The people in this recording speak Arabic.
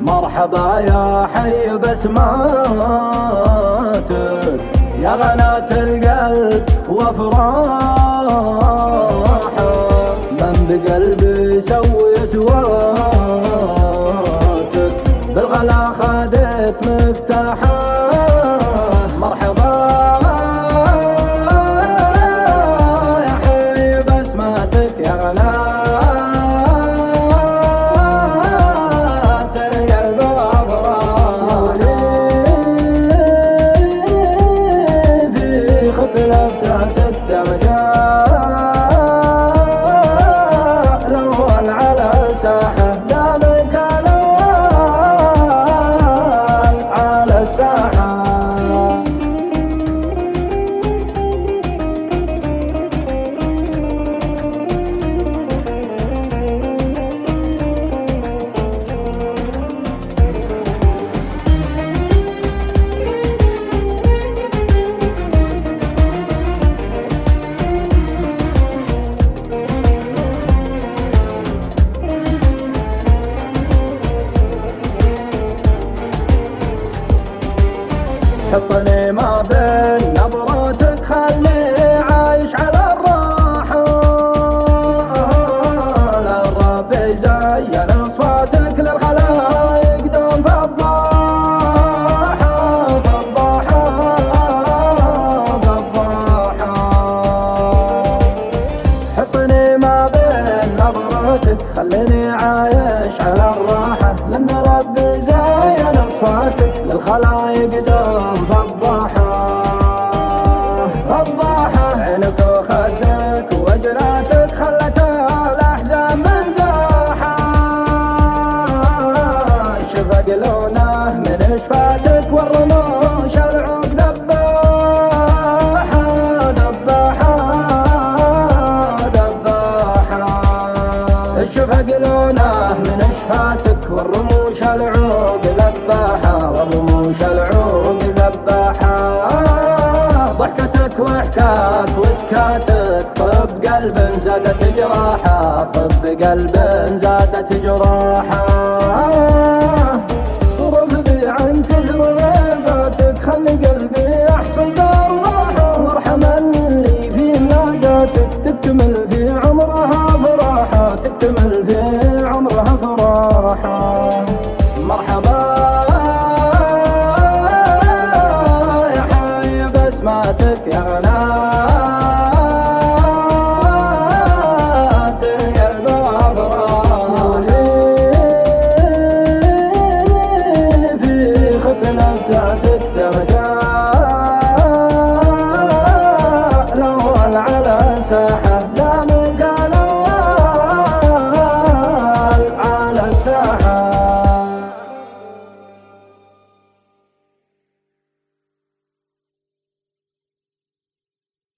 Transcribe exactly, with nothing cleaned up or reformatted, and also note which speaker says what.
Speaker 1: مرحبا يا حي بسماتك يا غناة القلب وافراحه، من بقلبي سوي سواتك بالغلا خدت مفتاحه. مرحبا يا حي بسماتك يا غناة لفتاتك دمك الأول على الساحة، دمك الأول على الساحة. حطني ما بين نظراتك خلي عايش على الراحة، للرب زين اصفاتك للخلايق دوم فضاحة فضاحة فضاحة. حطني ما بين نظراتك خليني عايش على الراحة، لأن ربي زين اصفاتك للخلايق دوم فضاحة فضاحة. عينك وخدك وجناتك خلت الأحزان منزاحة، الشفق لونه من شفاتك والرموش العوق ذباحة ذباحة ذباحة. الشفق لونه من شفاتك والرموش العوق ذباحة والرموش العوق ذباحة. ضحكتك وحكاك وسكاتك طب قلب زادت جراحة، طب قلب زادت جراحة. رغبي عن كثر غيباتك خلي قلبي يحصد أرواحه، وارحم اللي في ملاقاتك تكتمل في عمرها فراحة تكتمل في عمرها فراحة. مرحبا